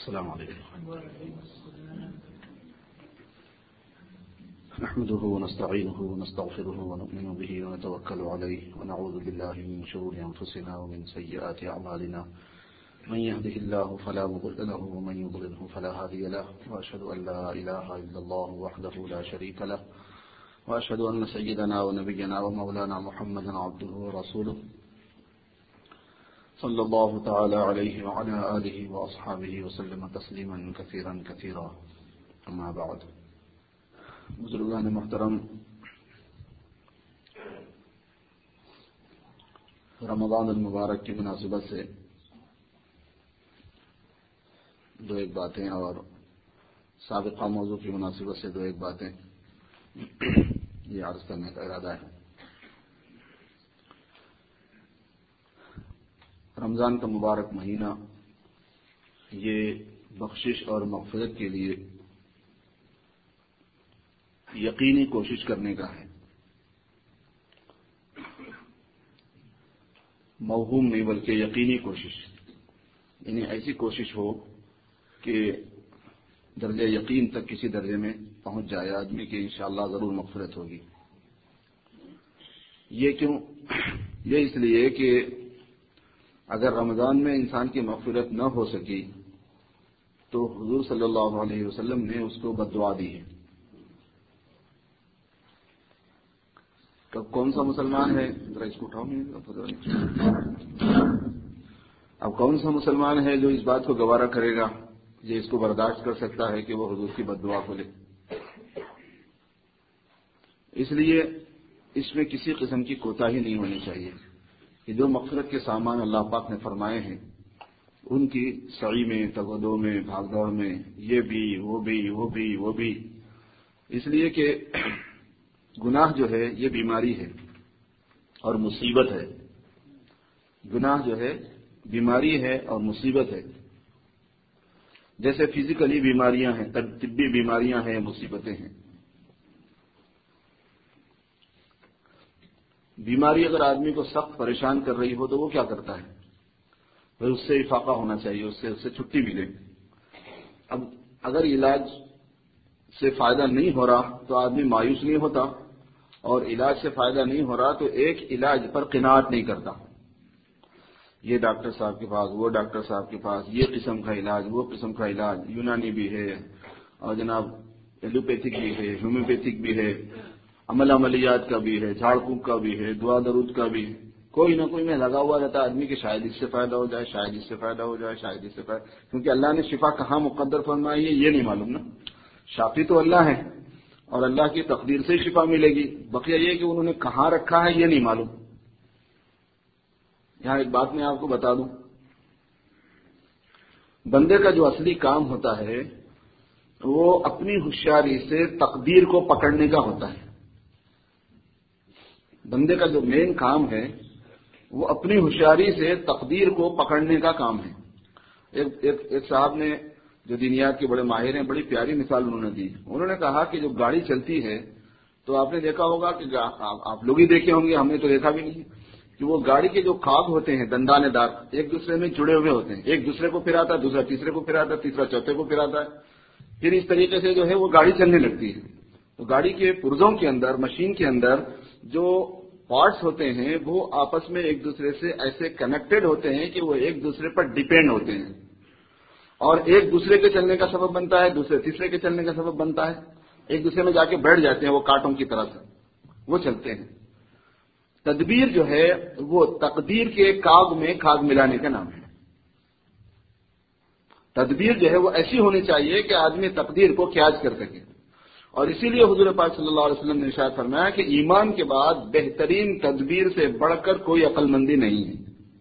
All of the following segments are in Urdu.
السلام عليكم. نحمده ونستعينه ونستغفره ونؤمن به ونتوكل عليه ونعوذ بالله من شرور أنفسنا ومن سيئات أعمالنا من يهده الله فلا مضل له ومن يضلله فلا هادي له وأشهد أن لا إله إلا الله وحده لا شريك له وأشهد أن سيدنا ونبينا ومولانا محمدا عبده ورسوله صلى الله تعالى عليه وعلى آله وأصحابه وسلم تسليما كثيرا كثيرا. أما بعد. بزرگان محترم، رمضان المبارک کی مناسبت سے دو ایک باتیں اور سابقہ موضوع کی مناسبت سے دو ایک باتیں یہ عرض کرنے کا ارادہ ہے. رمضان کا مبارک مہینہ یہ بخشش اور مغفرت کے لیے یقینی کوشش کرنے کا ہے، موہوم نہیں بلکہ یقینی کوشش، یعنی ایسی کوشش ہو کہ درجہ یقین تک کسی درجے میں پہنچ جائے آدمی کہ انشاءاللہ ضرور مغفرت ہوگی. یہ کیوں؟ یہ اس لیے کہ اگر رمضان میں انسان کی مغفرت نہ ہو سکی تو حضور صلی اللہ علیہ وسلم نے اس کو بد دعا دی ہے. کون سا مسلمان ہے، ذرا اس کو اٹھاؤ. اب کون سا مسلمان ہے جو اس بات کو گوارا کرے گا، جو اس کو برداشت کر سکتا ہے کہ وہ حضور کی بد دعا کو لے؟ اس لیے اس میں کسی قسم کی کوتاہی نہیں ہونی چاہیے کہ جو مغفرت کے سامان اللہ پاک نے فرمائے ہیں ان کی سعی میں، تگودو میں، بھاگ دوڑ میں یہ بھی وہ بھی وہ بھی وہ بھی، اس لیے کہ گناہ جو ہے یہ بیماری ہے اور مصیبت ہے. گناہ جو ہے بیماری ہے اور مصیبت ہے. جیسے فزیکلی بیماریاں ہیں، طبی بیماریاں ہیں، مصیبتیں ہیں. بیماری اگر آدمی کو سخت پریشان کر رہی ہو تو وہ کیا کرتا ہے؟ پھر اس سے افاقہ ہونا چاہیے، اس سے چھٹی ملے. اب اگر علاج سے فائدہ نہیں ہو رہا تو آدمی مایوس نہیں ہوتا، اور علاج سے فائدہ نہیں ہو رہا تو ایک علاج پر قناعت نہیں کرتا. یہ ڈاکٹر صاحب کے پاس، وہ ڈاکٹر صاحب کے پاس، یہ قسم کا علاج، وہ قسم کا علاج، یونانی بھی ہے اور جناب ایلوپیتھک بھی ہے، ہومیوپیتھک بھی ہے، عملیات کا بھی ہے، جھاڑ پھونک کا بھی ہے، دعا درود کا بھی ہے. کوئی نہ کوئی میں لگا ہوا رہتا آدمی کہ شاید اس سے فائدہ ہو جائے، شاید اس سے فائدہ ہو جائے، شاید اس سے فائدہ، کیونکہ اللہ نے شفا کہاں مقدر فرمائی ہے یہ نہیں معلوم نا. شافی تو اللہ ہے اور اللہ کی تقدیر سے شفا ملے گی، بقیہ یہ کہ انہوں نے کہاں رکھا ہے یہ نہیں معلوم. یہاں ایک بات میں آپ کو بتا دوں، بندے کا جو اصلی کام ہوتا ہے وہ اپنی ہوشیاری سے تقدیر کو پکڑنے کا ہوتا ہے. بندے کا جو مین کام ہے وہ اپنی ہوشیاری سے تقدیر کو پکڑنے کا کام ہے. ایک صاحب نے جو دینیات کے بڑے ماہر ہیں، بڑی پیاری مثال انہوں نے دی. انہوں نے کہا کہ جو گاڑی چلتی ہے تو آپ نے دیکھا ہوگا کہ آپ لوگ ہی دیکھے ہوں گے، ہم نے تو دیکھا بھی نہیں، کہ وہ گاڑی کے جو کاغ ہوتے ہیں دندانے دار ایک دوسرے میں جڑے ہوئے ہوتے ہیں. ایک دوسرے کو پھراتا ہے، دوسرا تیسرے کو پھراتا ہے، تیسرا چوتھے کو پھراتا ہے. پھر اس طریقے سے جو ہے وہ گاڑی چلنے لگتی ہے. تو گاڑی کے پرزوں کے اندر، مشین کے اندر جو پارٹس ہوتے ہیں وہ آپس میں ایک دوسرے سے ایسے کنیکٹڈ ہوتے ہیں کہ وہ ایک دوسرے پر ڈیپینڈ ہوتے ہیں اور ایک دوسرے کے چلنے کا سبب بنتا ہے، دوسرے تیسرے کے چلنے کا سبب بنتا ہے. ایک دوسرے میں جا کے بیٹھ جاتے ہیں، وہ کانٹوں کی طرح سے وہ چلتے ہیں. تدبیر جو ہے وہ تقدیر کے کاغ میں کھاگ ملانے کا نام ہے. تدبیر جو ہے وہ ایسی ہونی چاہیے کہ آدمی تقدیر کو کیچ کر سکے. اور اسی لیے حضور پاک صلی اللہ علیہ وسلم نے ارشاد فرمایا کہ ایمان کے بعد بہترین تدبیر سے بڑھ کر کوئی عقل مندی نہیں ہے.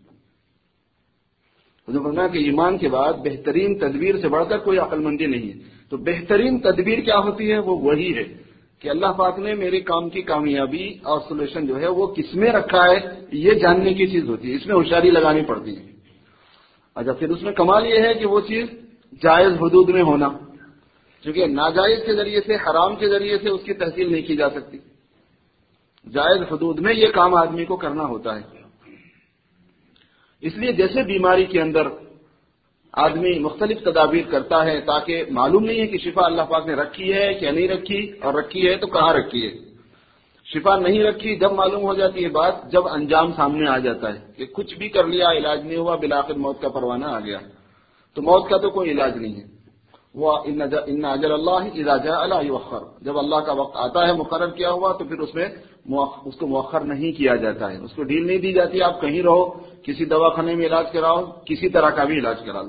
حضور نے فرمایا کہ ایمان کے بعد بہترین تدبیر سے بڑھ کر کوئی عقل مندی نہیں ہے. تو بہترین تدبیر کیا ہوتی ہے؟ وہ وہی ہے کہ اللہ پاک نے میرے کام کی کامیابی اور سولوشن جو ہے وہ کس میں رکھا ہے یہ جاننے کی چیز ہوتی ہے. اس میں ہوشیاری لگانی پڑتی ہے. اچھا، پھر اس میں کمال یہ ہے کہ وہ چیز جائز حدود میں ہونا، کیونکہ ناجائز کے ذریعے سے، حرام کے ذریعے سے اس کی تحصیل نہیں کی جا سکتی. جائز حدود میں یہ کام آدمی کو کرنا ہوتا ہے. اس لیے جیسے بیماری کے اندر آدمی مختلف تدابیر کرتا ہے تاکہ معلوم نہیں ہے کہ شفا اللہ پاک نے رکھی ہے کیا نہیں رکھی، اور رکھی ہے تو کہاں رکھی ہے۔ شفا نہیں رکھی جب معلوم ہو جاتی ہے بات، جب انجام سامنے آ جاتا ہے کہ کچھ بھی کر لیا علاج نہیں ہوا، بالآخر موت کا پروانہ آ گیا، تو موت کا تو کوئی علاج نہیں ہے۔ وہ ان اجل اللہ اذا جاء لا یؤخر، جب اللہ کا وقت آتا ہے مقرر کیا ہوا تو پھر اس کو مؤخر نہیں کیا جاتا ہے، اس کو ڈیل نہیں دی جاتی آپ کہیں رہو، کسی دواخانے میں علاج کراؤ، کسی طرح کا بھی علاج کرا لو۔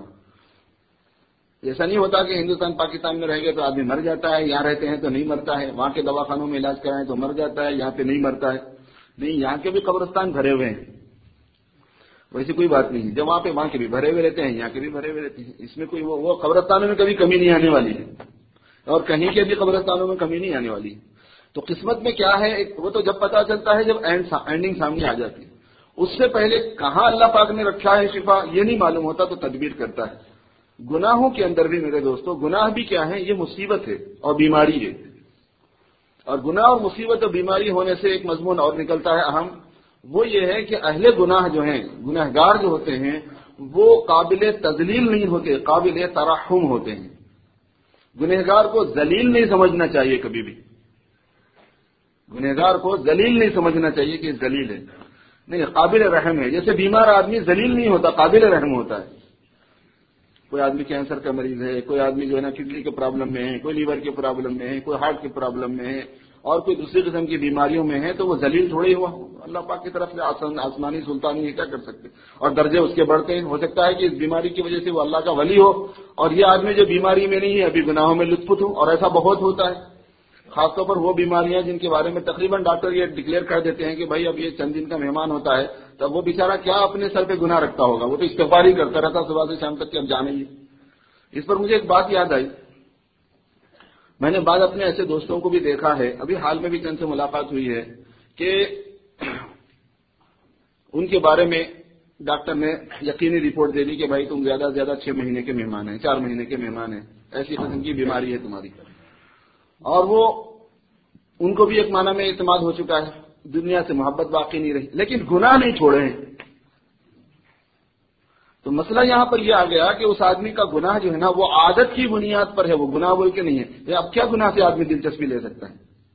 ایسا نہیں ہوتا کہ ہندوستان پاکستان میں رہ گئے تو آدمی مر جاتا ہے، یہاں رہتے ہیں تو نہیں مرتا ہے، وہاں کے دواخانوں میں علاج کرائیں تو مر جاتا ہے، یہاں پہ نہیں مرتا ہے۔ نہیں، یہاں کے بھی قبرستان بھرے ہوئے ہیں، ویسی کوئی بات نہیں ہے، جب وہاں پہ وہاں کے بھی بھرے ہوئے رہتے ہیں، یہاں کے بھی بھرے ہوئے رہتے ہیں، اس میں کوئی وہ قبرستانوں میں کبھی کمی نہیں آنے والی ہے، اور کہیں کے بھی قبرستانوں میں کمی نہیں آنے والی ہے۔ تو قسمت میں کیا ہے وہ تو جب پتا چلتا ہے جب اینڈنگ سامنے آ جاتی ہے، اس سے پہلے کہاں اللہ پاک نے رکھا ہے شفا یہ نہیں معلوم ہوتا تو تدبیر کرتا ہے۔ گناہوں کے اندر بھی میرے دوستو، گناہ بھی کیا ہے، یہ مصیبت ہے اور بیماری ہے، اور گناہ اور مصیبت اور بیماری ہونے سے ایک مضمون اور نکلتا ہے اہم، وہ یہ ہے کہ اہل گناہ جو ہیں، گناہگار جو ہوتے ہیں، وہ قابل تذلیل نہیں ہوتے، قابل ترحم ہوتے ہیں۔ گنہگار کو ذلیل نہیں سمجھنا چاہیے کبھی بھی، گنہگار کو ذلیل نہیں سمجھنا چاہیے کہ ذلیل ہے، نہیں، قابل رحم ہے۔ جیسے بیمار آدمی ذلیل نہیں ہوتا، قابل رحم ہوتا ہے۔ کوئی آدمی کینسر کا مریض ہے، کوئی آدمی جو ہے نا کڈنی کے پرابلم میں ہے، کوئی لیور کے پرابلم میں ہے، کوئی ہارٹ کے پرابلم میں ہے، اور کوئی دوسری قسم کی بیماریوں میں ہے، تو وہ ذلیل تھوڑی ہوا، اللہ پاک کی طرف سے آسمانی سلطانی ہے، کیا کر سکتے، اور درجے اس کے بڑھتے ہیں۔ ہو سکتا ہے کہ اس بیماری کی وجہ سے وہ اللہ کا ولی ہو، اور یہ آدمی جو بیماری میں نہیں ہے ابھی گناہوں میں لطف ہو، اور ایسا بہت ہوتا ہے، خاص طور پر وہ بیماریاں جن کے بارے میں تقریباً ڈاکٹر یہ ڈکلیئر کر دیتے ہیں کہ بھائی اب یہ چند دن کا مہمان ہوتا ہے، تب وہ بیچارہ کیا اپنے سر پہ گناہ رکھتا ہوگا، وہ تو استغفار ہی کرتا رہتا صبح سے شام تک کہ اب جانے ہی۔ اس پر مجھے ایک بات یاد آئی، میں نے بعض اپنے ایسے دوستوں کو بھی دیکھا ہے، ابھی حال میں بھی چند سے ملاقات ہوئی ہے، کہ ان کے بارے میں ڈاکٹر نے یقینی رپورٹ دے دی کہ بھائی تم زیادہ سے زیادہ 6 مہینے کے مہمان ہیں، 4 مہینے کے مہمان ہیں، ایسی قسم کی بیماری ہے تمہاری، اور وہ ان کو بھی ایک معنی میں اعتماد ہو چکا ہے، دنیا سے محبت باقی نہیں رہی، لیکن گناہ نہیں چھوڑے ہیں۔ تو مسئلہ یہاں پر یہ آ گیا کہ اس آدمی کا گناہ جو ہے نا وہ عادت کی بنیاد پر ہے، وہ گناہ بول کے نہیں ہے، اب کیا گناہ سے آدمی دلچسپی لے سکتا ہے؟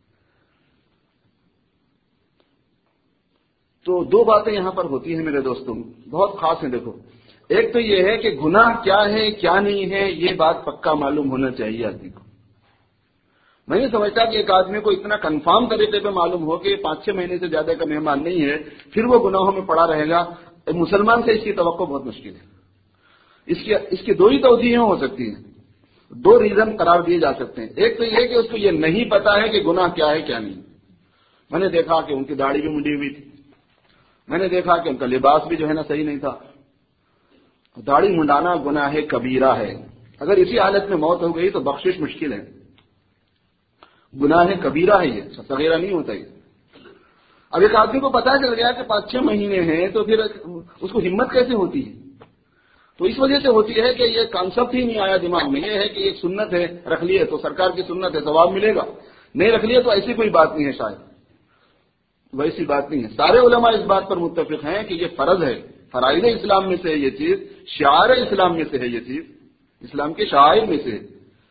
تو دو باتیں یہاں پر ہوتی ہیں میرے دوستوں، بہت خاص ہیں۔ دیکھو، ایک تو یہ ہے کہ گناہ کیا ہے کیا نہیں ہے یہ بات پکا معلوم ہونا چاہیے آدمی کو۔ میں نہیں سمجھتا کہ ایک آدمی کو اتنا کنفرم طریقے پہ معلوم ہو کہ 5-6 مہینے سے زیادہ کا مہمان نہیں ہے، پھر وہ گناہوں میں پڑا رہے گا، مسلمان سے اس کی توقع بہت مشکل ہے۔ اس کی دو ہی توجیہیں ہو سکتی ہیں، دو ریزن قرار دیے جا سکتے ہیں۔ ایک تو یہ کہ اس کو یہ نہیں پتا ہے کہ گناہ کیا ہے کیا نہیں۔ میں نے دیکھا کہ ان کی داڑھی بھی منڈی ہوئی تھی، میں نے دیکھا کہ ان کا لباس بھی جو ہے نا صحیح نہیں تھا۔ داڑھی منڈانا گناہ کبیرہ ہے، اگر اسی حالت میں موت ہو گئی تو بخشش مشکل ہے، گناہ کبیرہ ہے، یہ صغیرہ نہیں ہوتا یہ۔ اب ایک آدمی کو پتا چل گیا کہ 5-6 مہینے ہیں تو پھر اس کو ہمت کیسے ہوتی ہے؟ تو اس وجہ سے ہوتی ہے کہ یہ کانسیپٹ ہی نہیں آیا دماغ میں، یہ ہے کہ ایک سنت ہے، رکھ لیے تو سرکار کی سنت ہے ثواب ملے گا، نہیں رکھ لیے تو ایسی کوئی بات نہیں ہے، شاید ویسی بات نہیں ہے۔ سارے علماء اس بات پر متفق ہیں کہ یہ فرض ہے، فرائض اسلام میں سے ہے یہ چیز، شعائر اسلام میں سے ہے یہ چیز، اسلام کے شعائر میں سے ہے۔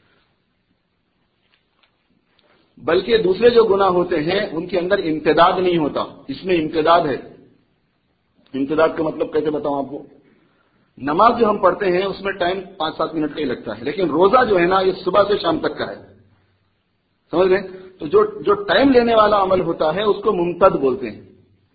بلکہ دوسرے جو گناہ ہوتے ہیں ان کے اندر امتداد نہیں ہوتا، اس میں امتداد ہے۔ امتداد کا مطلب کیسے بتاؤں آپ کو؟ نماز جو ہم پڑھتے ہیں اس میں ٹائم 5-7 منٹ کا ہی لگتا ہے، لیکن روزہ جو ہے نا یہ صبح سے شام تک کا ہے، سمجھ گئے؟ تو جو ٹائم لینے والا عمل ہوتا ہے اس کو ممتد بولتے ہیں۔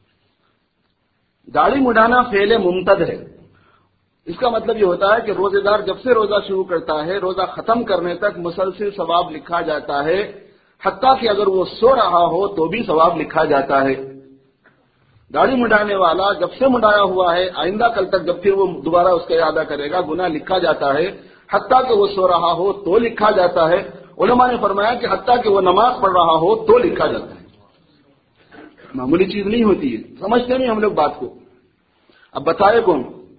داڑھی مڈانا فعل ممتد ہے، اس کا مطلب یہ ہوتا ہے کہ روزے دار جب سے روزہ شروع کرتا ہے روزہ ختم کرنے تک مسلسل ثواب لکھا جاتا ہے، حتیٰ کہ اگر وہ سو رہا ہو تو بھی ثواب لکھا جاتا ہے۔ داڑھی مڈانے والا جب سے مڈایا ہوا ہے آئندہ کل تک جب پھر وہ دوبارہ اس کا ارادہ کرے گا گناہ لکھا جاتا ہے، حتیٰ کہ وہ سو رہا ہو تو لکھا جاتا ہے۔ علماء نے فرمایا کہ حتیٰ کہ وہ نماز پڑھ رہا ہو تو لکھا جاتا ہے، معمولی چیز نہیں ہوتی ہے، سمجھتے نہیں ہم لوگ بات کو۔ اب بتائے کون؟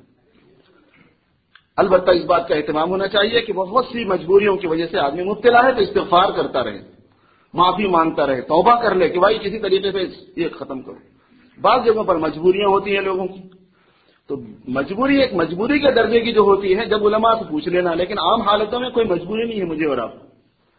البتہ اس بات کا اہتمام ہونا چاہیے کہ بہت سی مجبوریوں کی وجہ سے آدمی مبتلا ہے تو استغفار کرتا رہے، معافی مانگتا رہے، توبہ کر لے کہ بھائی کسی طریقے سے یہ ختم کرو۔ بعض جگہوں پر مجبوریاں ہوتی ہیں لوگوں کی، تو مجبوری ایک مجبوری کے درجے کی جو ہوتی ہے جب علماء سے پوچھ لینا، لیکن عام حالتوں میں کوئی مجبوری نہیں ہے مجھے اور آپ کو۔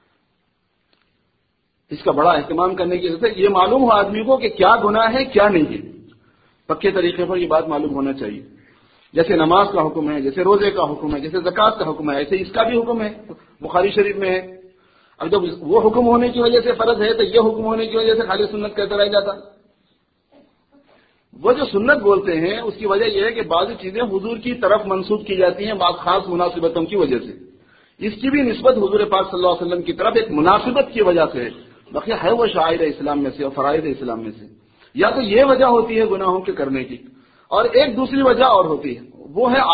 اس کا بڑا اہتمام کرنے کی ضرورت ہے، یہ معلوم ہو آدمی کو کہ کیا گناہ ہے کیا نہیں ہے، پکے طریقے پر یہ بات معلوم ہونا چاہیے۔ جیسے نماز کا حکم ہے، جیسے روزے کا حکم ہے، جیسے زکوٰۃ کا حکم ہے، ایسے اس کا بھی حکم ہے، بخاری شریف میں ہے۔ اب جب وہ حکم ہونے کی وجہ سے فرض ہے تو یہ حکم ہونے کی وجہ سے خالی سنت کہتا رہ جاتا۔ وہ جو سنت بولتے ہیں اس کی وجہ یہ ہے کہ بعض چیزیں حضور کی طرف منسوب کی جاتی ہیں بعض خاص مناسبتوں کی وجہ سے، اس کی بھی نسبت حضور پاک صلی اللہ علیہ وسلم کی طرف ایک مناسبت کی وجہ سے ہے، باقی ہے وہ شعائر اسلام میں سے اور فرائض اسلام میں سے۔ یا تو یہ وجہ ہوتی ہے گناہوں کے کرنے کی، اور ایک دوسری وجہ اور ہوتی ہے، وہ ہے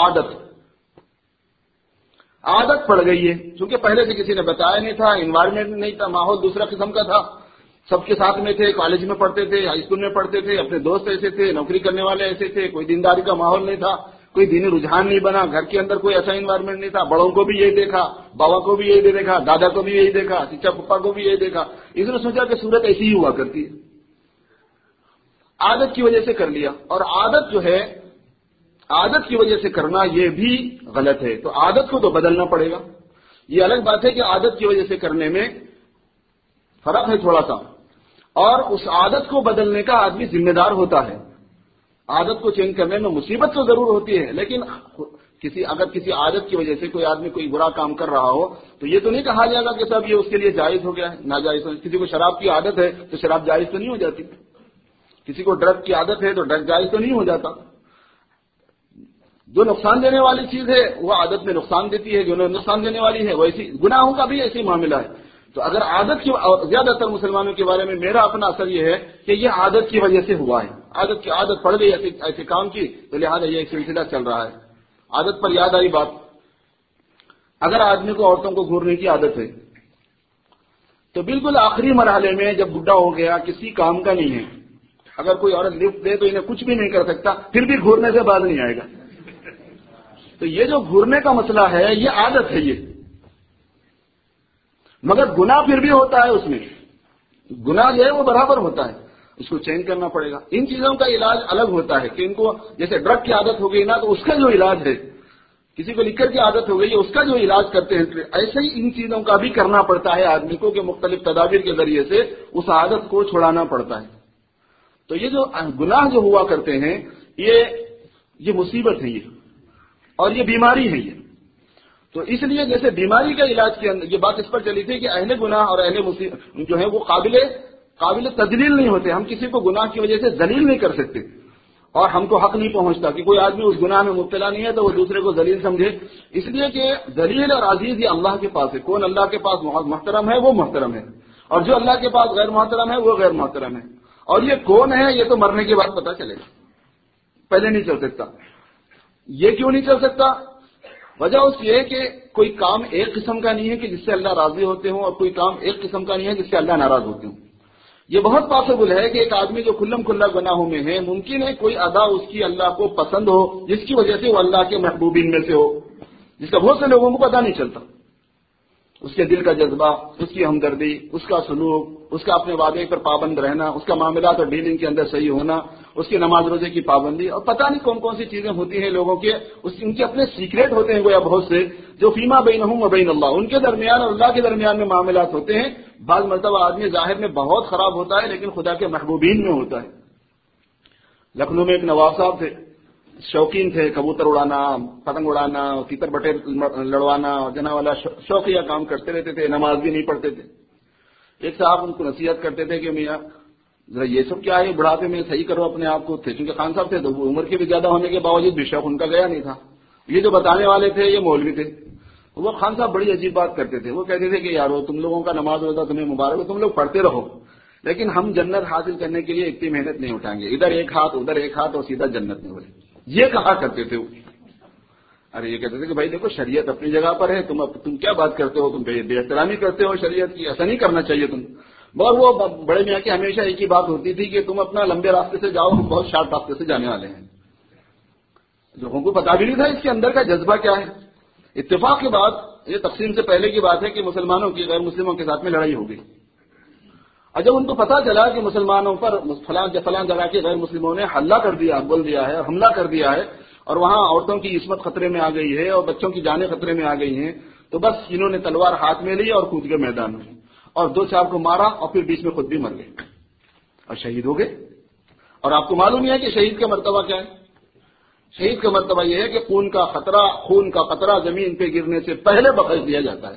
عادت پڑ گئی ہے، چونکہ پہلے سے کسی نے بتایا نہیں تھا، انوائرمنٹ نہیں تھا، ماحول دوسرا قسم کا تھا، سب کے ساتھ میں تھے، کالج میں پڑھتے تھے، ہائی اسکول میں پڑھتے تھے، اپنے دوست ایسے تھے، نوکری کرنے والے ایسے تھے، کوئی دینداری کا ماحول نہیں تھا، کوئی دینی رجحان نہیں بنا، گھر کے اندر کوئی ایسا انوائرمنٹ نہیں تھا، بڑوں کو بھی یہی دیکھا، بابا کو بھی یہی دیکھا، دادا کو بھی یہی دیکھا، چچا پپا کو بھی یہی دیکھا، اس نے سوچا کہ صورت ایسی ہی ہوا کرتی ہے، عادت کی وجہ سے کر لیا، اور عادت جو ہے عادت کی وجہ سے کرنا یہ بھی غلط ہے، تو عادت کو تو بدلنا پڑے گا۔ یہ الگ بات ہے کہ عادت کی وجہ سے کرنے میں فرق ہے تھوڑا سا، اور اس عادت کو بدلنے کا آدمی ذمہ دار ہوتا ہے۔ عادت کو چینج کرنے میں مصیبت تو ضرور ہوتی ہے، لیکن اگر کسی عادت کی وجہ سے کوئی آدمی کوئی برا کام کر رہا ہو تو یہ تو نہیں کہا جائے گا کہ صاحب یہ اس کے لیے جائز ہو گیا ہے، ناجائز ہو۔ کسی کو شراب کی عادت ہے تو شراب جائز تو نہیں ہو جاتی، کسی کو ڈرگ کی عادت ہے تو ڈرگ جائز تو نہیں ہو جاتا۔ جو نقصان دینے والی چیز ہے وہ عادت میں نقصان دیتی ہے، جو نقصان دینے والی ہے ویسی گناہوں کا بھی ایسی معاملہ ہے۔ تو اگر عادت کی، زیادہ تر مسلمانوں کے بارے میں میرا اپنا اثر یہ ہے کہ یہ عادت کی وجہ سے ہوا ہے، عادت پڑ گئی ایسے کام کی، تو لہٰذا یہ ایک سلسلہ چل رہا ہے۔ عادت پر یاد آئی بات، اگر آدمی کو عورتوں کو گھورنے کی عادت ہے تو بالکل آخری مرحلے میں جب بڈھا ہو گیا کسی کام کا نہیں ہے، اگر کوئی عورت لفٹ دے تو انہیں کچھ بھی نہیں کر سکتا، پھر بھی گھورنے سے باز نہیں آئے گا۔ تو یہ جو گھورنے کا مسئلہ ہے یہ عادت ہے یہ، مگر گناہ پھر بھی ہوتا ہے، اس میں گناہ جو ہے وہ برابر ہوتا ہے، اس کو چینج کرنا پڑے گا۔ ان چیزوں کا علاج الگ ہوتا ہے کہ ان کو جیسے ڈرگ کی عادت ہو گئی نا تو اس کا جو علاج ہے، کسی کو لکر کی عادت ہو گئی ہے اس کا جو علاج کرتے ہیں، ایسے ہی ان چیزوں کا بھی کرنا پڑتا ہے آدمی کو کہ مختلف تدابیر کے ذریعے سے اس عادت کو چھڑانا پڑتا ہے۔ تو یہ جو گناہ جو ہوا کرتے ہیں یہ مصیبت ہے، یہ اور یہ بیماری ہے یہ۔ تو اس لیے جیسے بیماری کا علاج کے اندر یہ بات اس پر چلی تھی کہ اہل گناہ اور اہل مصیبت جو ہے وہ قابل تذلیل نہیں ہوتے، ہم کسی کو گناہ کی وجہ سے ذلیل نہیں کر سکتے، اور ہم کو حق نہیں پہنچتا کہ کوئی آدمی اس گناہ میں مبتلا نہیں ہے تو وہ دوسرے کو ذلیل سمجھے، اس لیے کہ ذلیل اور عزیز یہ اللہ کے پاس ہے، کون اللہ کے پاس محترم ہے وہ محترم ہے، اور جو اللہ کے پاس غیر محترم ہے وہ غیر محترم ہے، اور یہ کون ہے یہ تو مرنے کے بعد پتہ چلے گا، پہلے نہیں چل سکتا۔ یہ کیوں نہیں چل سکتا؟ وجہ اس یہ ہے کہ کوئی کام ایک قسم کا نہیں ہے کہ جس سے اللہ راضی ہوتے ہوں، اور کوئی کام ایک قسم کا نہیں ہے جس سے اللہ ناراض ہوتے ہوں۔ یہ بہت پاسبل ہے کہ ایک آدمی جو کھلم کھلا گناہوں میں ہے، ممکن ہے کوئی ادا اس کی اللہ کو پسند ہو جس کی وجہ سے وہ اللہ کے محبوبین میں سے ہو، جس کا بہت سے لوگوں کو پتہ نہیں چلتا، اس کے دل کا جذبہ، اس کی ہمدردی، اس کا سلوک، اس کا اپنے وعدے پر پابند رہنا، اس کا معاملات اور ڈیلنگ کے اندر صحیح ہونا، اس کی نماز روزے کی پابندی، اور پتہ نہیں کون کون سی چیزیں ہوتی ہیں لوگوں کے، ان کے اپنے سیکریٹ ہوتے ہیں گویا بہت سے، جو فیما بینہم و بین اللہ، ان کے درمیان اور اللہ کے درمیان میں معاملات ہوتے ہیں۔ بعض مرتبہ آدمی ظاہر میں بہت خراب ہوتا ہے لیکن خدا کے محبوبین میں ہوتا ہے۔ لکھنؤ میں ایک نواب صاحب تھے، شوقین تھے، کبوتر اڑانا، پتنگ اڑانا، تیتر بٹے لڑوانا اور جنا والا شوقیہ کام کرتے رہتے تھے، نماز بھی نہیں پڑھتے تھے۔ ایک صاحب ان کو نصیحت کرتے تھے کہ میاں ذرا یہ سب کیا ہے، بڑھاپے میں صحیح کرو اپنے آپ کو، تھے چونکہ خان صاحب تھے تو وہ عمر کے بھی زیادہ ہونے کے باوجود بھی شوق ان کا گیا نہیں تھا۔ یہ جو بتانے والے تھے یہ مولوی تھے، وہ خان صاحب بڑی عجیب بات کرتے تھے، وہ کہتے تھے کہ یارو تم لوگوں کا نماز روزہ تمہیں مبارک ہو، تم لوگ پڑھتے رہو، لیکن ہم جنت حاصل کرنے کے لیے اتنی محنت نہیں اٹھائیں گے، ادھر ایک ہاتھ ادھر ایک ہاتھ اور سیدھا جنت میں بولے، یہ کہا کرتے تھے وہ۔ ارے یہ کہتے تھے کہ بھائی دیکھو شریعت اپنی جگہ پر ہے، تم کیا بات کرتے ہو، تم بے احترامی کرتے ہو شریعت کی، ایسا نہیں کرنا چاہیے تم۔ اور وہ بڑے میاں کی ہمیشہ ایک ہی بات ہوتی تھی کہ تم اپنا لمبے راستے سے جاؤ، ہم بہت شارٹ راستے سے جانے والے ہیں۔ لوگوں کو پتا بھی نہیں تھا اس کے اندر کا جذبہ کیا ہے۔ اتفاق کے بعد، یہ تقسیم سے پہلے کی بات ہے کہ مسلمانوں کی غیر مسلموں کے ساتھ میں لڑائی ہو گئی، اور جب ان کو پتا چلا کہ مسلمانوں پر فلاں جگہ کے غیر مسلموں نے حملہ کر دیا، بول دیا ہے، حملہ کر دیا ہے، اور وہاں عورتوں کی عصمت خطرے میں آ گئی ہے اور بچوں کی جانیں خطرے میں آ گئی ہیں، تو بس انہوں نے تلوار ہاتھ میں لی اور کود کے میدان میں اور 2-4 کو مارا اور پھر بیچ میں خود بھی مر گئے اور شہید ہو گئے۔ اور آپ کو معلوم ہے کہ شہید کا مرتبہ کیا ہے؟ شہید کا مرتبہ یہ ہے کہ خون کا قطرہ زمین پہ گرنے سے پہلے بخش دیا جاتا ہے۔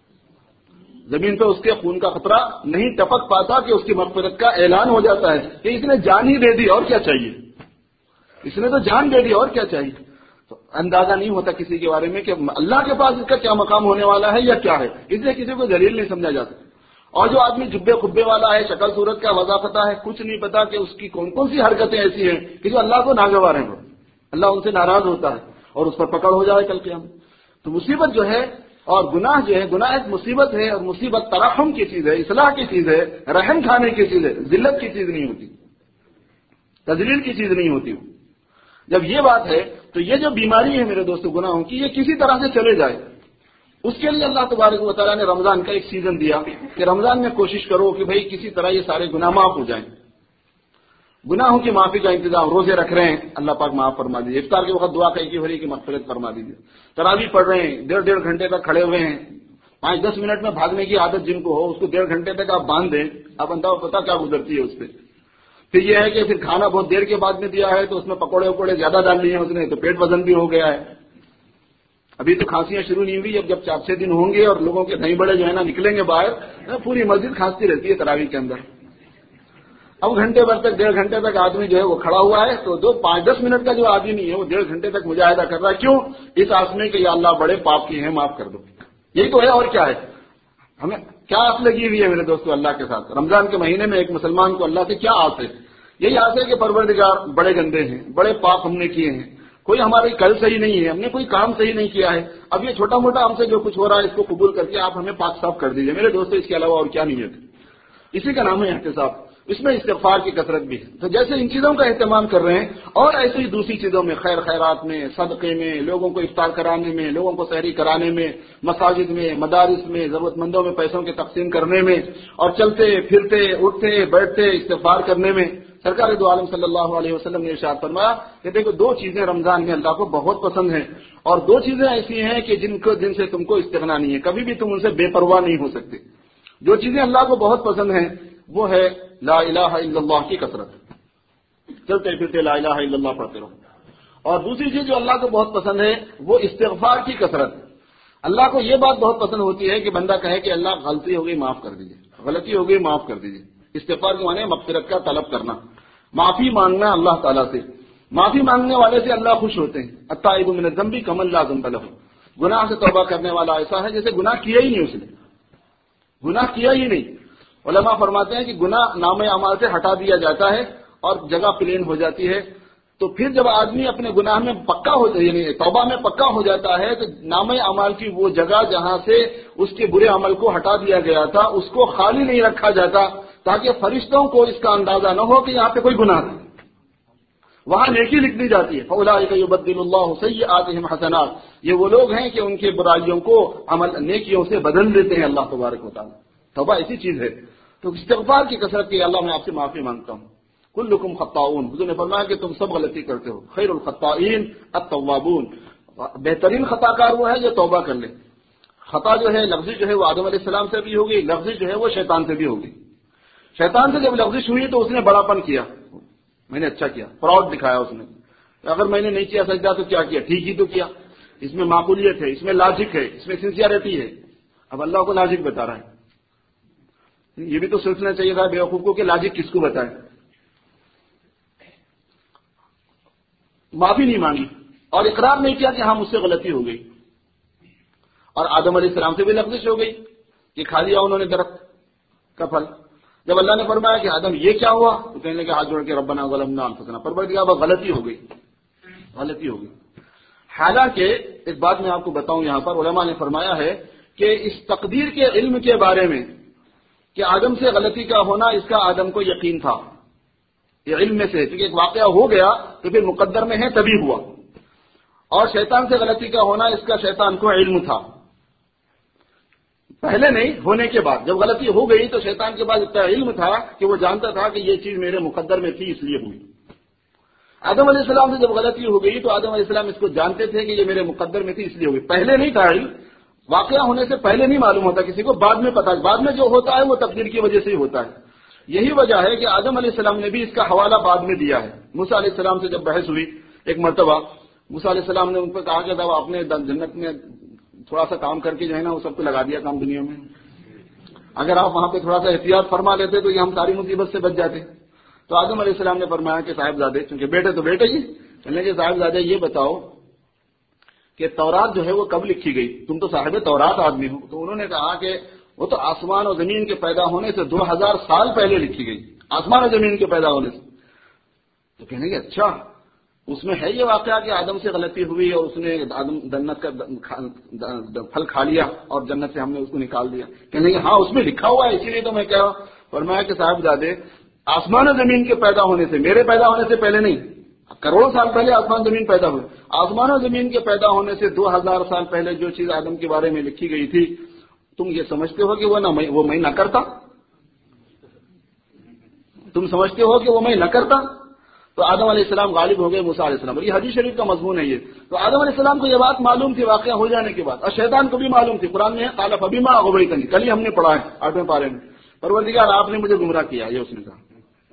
زمین پہ اس کے خون کا قطرہ نہیں ٹپک پاتا کہ اس کی مغفرت کا اعلان ہو جاتا ہے کہ اس نے جان ہی دے دی اور کیا چاہیے، اس نے تو جان دے دی اور کیا چاہیے۔ تو اندازہ نہیں ہوتا کسی کے بارے میں کہ اللہ کے پاس اس کا کیا مقام ہونے والا ہے یا کیا ہے، اس لیے کسی کو ذلیل نہیں سمجھا جا سکتا۔ اور جو آدمی جبے خبے والا ہے، شکل صورت کا وضاحت ہے، کچھ نہیں پتا کہ اس کی کون کون سی حرکتیں ایسی ہیں کہ جو اللہ کو ناگوار ہیں، اللہ ان سے ناراض ہوتا ہے اور اس پر پکڑ ہو جائے کل قیامت۔ تو مصیبت جو ہے اور گناہ جو ہے، گناہ ایک مصیبت ہے، اور مصیبت ترحم کی چیز ہے، اصلاح کی چیز ہے، رحم کھانے کی چیز ہے، ذلت کی چیز نہیں ہوتی، تذلیل کی چیز نہیں ہوتی۔ جب یہ بات ہے تو یہ جو بیماری ہے میرے دوستو گناہوں کی، یہ کسی طرح سے چلے جائے، اس کے لیے اللہ تبارک و تعالیٰ نے رمضان کا ایک سیزن دیا کہ رمضان میں کوشش کرو کہ بھئی کسی طرح یہ سارے گناہ معاف ہو جائیں۔ گناہوں کی معافی کا انتظام، روزے رکھ رہے ہیں، اللہ پاک معاف فرما دیجیے، افطار کے وقت دعا کی ہو رہی کہ مغفرت فرما دیجیے، تراویح پڑھ رہے ہیں، 1.5 گھنٹے تک کھڑے ہوئے ہیں، 5-10 منٹ میں بھاگنے کی عادت جن کو ہو اس کو 1.5 گھنٹے تک آپ باندھ دیں، اب اندازہ پتا کیا گزرتی ہے اس پہ۔ پھر یہ ہے کہ پھر کھانا بہت دیر کے بعد میں دیا ہے تو اس میں پکوڑے وکوڑے زیادہ ڈال لیے ہیں اس نے تو پیٹ وزن بھی ہو گیا ہے۔ ابھی تو کھانسیاں شروع نہیں ہوئی، اب جب 4-6 دن ہوں گے اور لوگوں کے دہی بڑے جو ہے نا نکلیں گے باہر، پوری مسجد کھانستی رہتی ہے تراویح کے اندر۔ اب گھنٹے بھر تک 1.5 گھنٹے تک آدمی جو ہے وہ کھڑا ہوا ہے، تو 5-10 منٹ کا جو آدمی نہیں ہے وہ 1.5 گھنٹے تک مجاہدہ کر رہا ہے، کیوں؟ اس آس میں کہ یا اللہ بڑے پاپ کی ہیں معاف کر دو، یہی تو ہے اور کیا ہے۔ ہمیں کیا آس لگی ہوئی ہے میرے دوستو اللہ کے ساتھ؟ رمضان کے مہینے میں ایک مسلمان کو اللہ سے کیا آس ہے؟ یہی آس ہے کہ پروردگار بڑے گندے ہیں، بڑے پاپ ہم نے کیے ہیں، کوئی ہماری کل صحیح نہیں ہے، ہم نے کوئی کام صحیح نہیں کیا ہے، اب یہ چھوٹا موٹا ہم سے جو کچھ ہو رہا ہے اس کو قبول کر کے آپ ہمیں پاک صاف کر دیجئے میرے دوستو، اس کے علاوہ اور کیا نہیں ہے۔ اسی کا نام ہے احتساب، اس میں استغفار کی کثرت بھی ہے۔ تو جیسے ان چیزوں کا اہتمام کر رہے ہیں اور ایسے ہی دوسری چیزوں میں، خیر خیرات میں، صدقے میں، لوگوں کو افطار کرانے میں، لوگوں کو سحری کرانے میں، مساجد میں، مدارس میں، ضرورت مندوں میں پیسوں کے تقسیم کرنے میں، اور چلتے پھرتے اٹھتے بیٹھتے استغفار کرنے میں، سرکار دو عالم صلی اللہ علیہ وسلم نے ارشاد فرمایا کہ دیکھو 2 چیزیں رمضان میں اللہ کو بہت پسند ہیں، اور 2 چیزیں ایسی ہیں کہ جن سے تم کو استغنا نہیں ہے، کبھی بھی تم ان سے بے پرواہ نہیں ہو سکتے۔ جو چیزیں اللہ کو بہت پسند ہیں وہ ہے لا الہ الا اللہ کی کثرت، چلتے پھرتے لا الہ الا اللہ پڑھتے رہو، اور دوسری چیز جو اللہ کو بہت پسند ہے وہ استغفار کی کثرت۔ اللہ کو یہ بات بہت پسند ہوتی ہے کہ بندہ کہے کہ اللہ غلطی ہو گئی معاف کر دیجیے، غلطی ہو گئی معاف کر دیجیے۔ استغفار کے معنی مغفرت کا طلب کرنا، معافی مانگنا اللہ تعالیٰ سے۔ معافی مانگنے والے سے اللہ خوش ہوتے ہیں۔ التائب من الذنب کمن لا ذنب له، گناہ سے توبہ کرنے والا ایسا ہے جیسے گناہ کیا ہی نہیں، اس نے گناہ کیا ہی نہیں۔ علماء فرماتے ہیں کہ گناہ نامہ اعمال سے ہٹا دیا جاتا ہے اور جگہ پلین ہو جاتی ہے، تو پھر جب آدمی اپنے گناہ میں پکا ہو جائے، یعنی توبہ میں پکا ہو جاتا ہے، تو نامہ اعمال کی وہ جگہ جہاں سے اس کے برے عمل کو ہٹا دیا گیا تھا اس کو خالی نہیں رکھا جاتا تاکہ فرشتوں کو اس کا اندازہ نہ ہو کہ یہاں پہ کوئی گناہ تھا، وہاں نیکی لکھ دی جاتی ہے۔ فَأُولَٰئِكَ يُبَدِّلُ اللَّهُ سَيِّئَاتِهِمْ حَسَنَاتٍ، یہ وہ لوگ ہیں کہ ان کے برائیوں کو عمل نیکیوں سے بدل دیتے ہیں اللہ تبارک و تعالیٰ۔ توبہ ایسی چیز ہے، تو استغفار کی کثرت کی اللہ میں آپ سے معافی مانگتا ہوں۔ کلکم خطاؤن، حضور نے فرمایا کہ تم سب غلطی کرتے ہو، خیر الخطائین التوابون، بہترین خطا کار وہ ہے جو توبہ کر لے۔ خطا جو ہے لفظی جو ہے وہ آدم علیہ السلام سے بھی ہوگی، لفظی جو ہے وہ شیطان سے بھی ہوگی۔ شیطان سے جب لفظش ہوئی تو اس نے بڑا پن کیا، میں نے اچھا کیا، پراؤڈ دکھایا اس نے، اگر میں نے نہیں کیا سجدہ تو کیا کیا، ٹھیک ہی تو کیا، اس میں معقولیت ہے، اس میں لاجک ہے، اس میں سنسیئرٹی ہے۔ اب اللہ کو لاجک بتا رہا ہے، یہ بھی تو سوچنا چاہیے تھا بیوقوف کو کہ لاجک کس کو بتائے۔ معافی نہیں مانگی اور اقرار نہیں کیا کہ ہاں مجھ سے غلطی ہو گئی، اور آدم علیہ السلام سے بھی لفظش ہو گئی کہ کھا لیا انہوں نے درخت کا پھل۔ جب اللہ نے فرمایا کہ آدم یہ کیا ہوا تو کہنے لگے ہاتھ جوڑ کے ربنا ظلمنا انفسنا، پروردگار اب غلطی ہو گئی، غلطی ہو گئی۔ حالانکہ اس بات میں آپ کو بتاؤں، یہاں پر علماء نے فرمایا ہے کہ اس تقدیر کے علم کے بارے میں کہ آدم سے غلطی کا ہونا اس کا آدم کو یقین تھا، یہ علم میں سے، کیونکہ ایک واقعہ ہو گیا تو پھر مقدر میں ہے تبھی ہوا، اور شیطان سے غلطی کا ہونا اس کا شیطان کو علم تھا، پہلے نہیں ہونے کے بعد۔ جب غلطی ہو گئی تو شیطان کے پاس اتنا علم تھا کہ وہ جانتا تھا کہ یہ چیز میرے مقدر میں تھی اس لیے ہوئی۔ آدم علیہ السلام سے جب غلطی ہو گئی تو آدم علیہ السلام اس کو جانتے تھے کہ یہ میرے مقدر میں تھی اس لیے ہو گئی، پہلے نہیں تھا علم، واقعہ ہونے سے پہلے نہیں معلوم ہوتا کسی کو، بعد میں پتا، بعد میں جو ہوتا ہے وہ تقدیر کی وجہ سے ہی ہوتا ہے۔ یہی وجہ ہے کہ آدم علیہ السلام نے بھی اس کا حوالہ بعد میں دیا ہے۔ موسیٰ علیہ السلام سے جب بحث ہوئی ایک مرتبہ، موسیٰ علیہ السلام نے ان کو کہا کہ آپ نے جنت میں تھوڑا سا کام کر کے جو ہے نا وہ سب کو لگا دیا کام دنیا میں، اگر آپ وہاں پہ تھوڑا سا احتیاط فرما لیتے تو یہ ہم ساری مصیبت سے بچ جاتے۔ تو آدم علیہ السلام نے فرمایا کہ صاحبزادے، کیونکہ بیٹے تو بیٹے ہی، کہنے کہ صاحبزادے یہ بتاؤ کہ تورات جو ہے وہ کب لکھی گئی؟ تم تو صاحب تورات آدمی ہو۔ تو انہوں نے کہا کہ وہ تو آسمان اور زمین کے پیدا ہونے سے 2000 سال پہلے لکھی گئی، آسمان اور زمین کے پیدا ہونے سے۔ تو کہنے کہ اچھا، اس میں ہے یہ واقعہ کہ آدم سے غلطی ہوئی اور اس نے آدم جنت کا پھل کھا لیا اور جنت سے ہم نے اس کو نکال دیا؟ کہنے کہ ہاں اس میں لکھا ہوا ہے، اسی لیے تو میں کہہ رہا ہوں۔ فرمایا کہ صاحبزادے، آسمان و زمین کے پیدا ہونے سے، میرے پیدا ہونے سے پہلے نہیں، کروڑوں سال پہلے آسمان زمین پیدا ہوئے، آسمان و زمین کے پیدا ہونے سے 2000 سال پہلے جو چیز آدم کے بارے میں لکھی گئی تھی، تم یہ سمجھتے ہو کہ وہ میں نہ کرتا؟ تم سمجھتے ہو کہ وہ میں نہ کرتا؟ تو آدم علیہ السلام غالب ہو گئے موسیٰ علیہ السلام، اور یہ حدیث شریف کا مضمون ہے یہ۔ تو آدم علیہ السلام کو یہ بات معلوم تھی واقعہ ہو جانے کے بعد، اور شیطان کو بھی معلوم تھی، قرآن میں ہے قال فبما اغویتنی، کل ہی ہم نے پڑھا ہے 8ویں پارے میں، پروردگار آپ نے مجھے گمراہ کیا، یہ اس نے کہا۔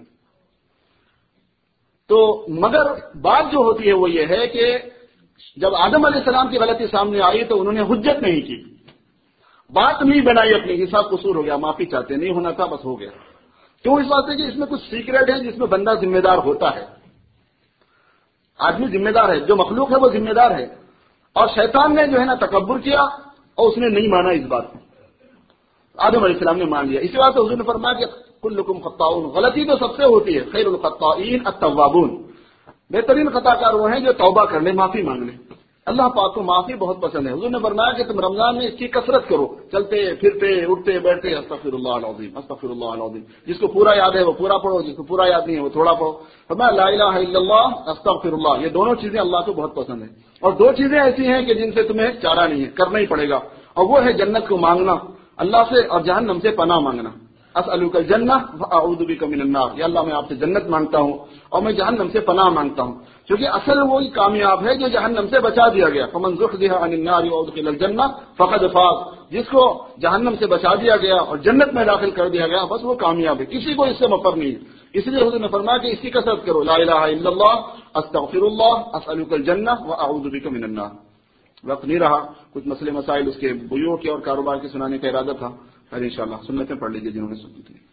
تو مگر بات جو ہوتی ہے وہ یہ ہے کہ جب آدم علیہ السلام کی غلطی سامنے آئی تو انہوں نے حجت نہیں کی، بات نہیں بنائی اپنی، حساب قصور ہو گیا، معافی چاہتے، نہیں ہونا تھا بس ہو گیا۔ کیوں؟ اس واسطے کہ اس میں کچھ سیکریٹ ہے جس میں بندہ ذمہ دار ہوتا ہے، آدمی ذمہ دار ہے، جو مخلوق ہے وہ ذمہ دار ہے، اور شیطان نے جو ہے نا تکبر کیا اور اس نے نہیں مانا اس بات کو، آدم علیہ السلام نے مان لیا۔ اسی بات حضور نے فرمایا کہ کلکم خطاؤن، غلطی تو سب سے ہوتی ہے، خیر الخطائین التوابون، بہترین خطا کار وہ ہیں جو توبہ کر لیں، معافی مانگ لیں۔ اللہ پاک کو معافی بہت پسند ہے۔ حضور نے فرمایا کہ تم رمضان میں اس کی کثرت کرو، چلتے پھرتے اٹھتے بیٹھتے استغفر اللہ العظیم استغفر اللہ العظیم، جس کو پورا یاد ہے وہ پورا پڑھو، جس کو پورا یاد نہیں ہے وہ تھوڑا پڑھو۔ فرمایا لا الہ الا اللہ استغفر اللہ، یہ دونوں چیزیں اللہ کو بہت پسند ہیں، اور دو چیزیں ایسی ہیں کہ جن سے تمہیں چارہ نہیں ہے، کرنا ہی پڑے گا، اور وہ ہے جنت کو مانگنا اللہ سے اور جہنم سے پناہ مانگنا۔ اسألک الجنہ واعوذ بک من النار، یا اللہ میں آپ سے جنت مانگتا ہوں اور میں جہنم سے پناہ مانگتا ہوں، کیونکہ اصل وہی کامیاب ہے جو جہنم سے بچا دیا گیا۔ فمن زحزح عن النار وادخل الجنہ فقد فاز، جس کو جہنم سے بچا دیا گیا اور جنت میں داخل کر دیا گیا بس وہ کامیاب ہے، کسی کو اس سے مفر نہیں ہے۔ اس لیے حضور نے فرمایا کہ اس کی کثرت کرو، لا الہ الا اللہ استغفر اللہ اسألک الجنہ واعوذ بک من النار۔ وقت نہیں رہا، کچھ مسئلے مسائل اس کے بیوع کے اور کاروبار کے سنانے کا ارادہ تھا، پھر انشاءاللہ سنتیں پڑھ لیجیے جنہوں نے سنی تھی۔